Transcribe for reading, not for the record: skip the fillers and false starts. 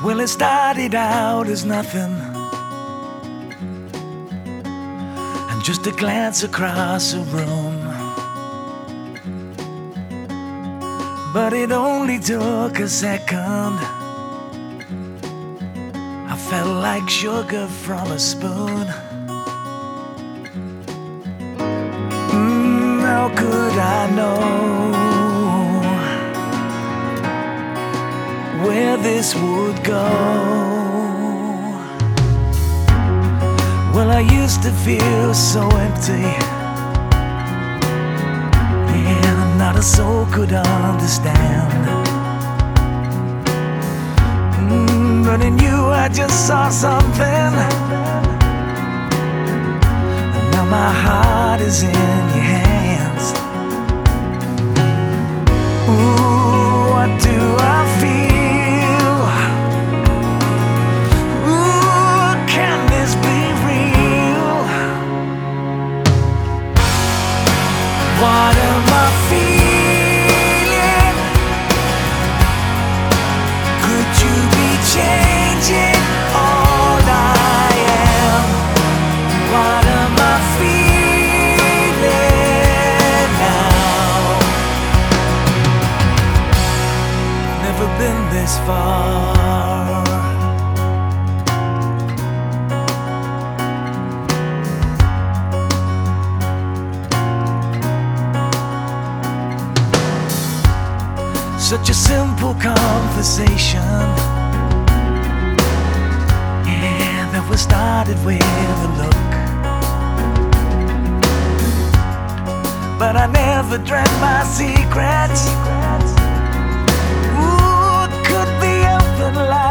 Well, it started out as nothing, and just a glance across a room. But it only took a second. I felt like sugar from a spoon. How could I know where this would go? Well, I used to feel so empty, and not a soul could understand. But in you I just saw something, and now my heart is in your hands. Ooh, what do I feel? Ooh, can this be real? What am I feeling? Could you be changing all I am? What am I feeling now? Never been this far. Such a simple conversation, yeah, that was started with a look. But I never dreamt my secrets could be open like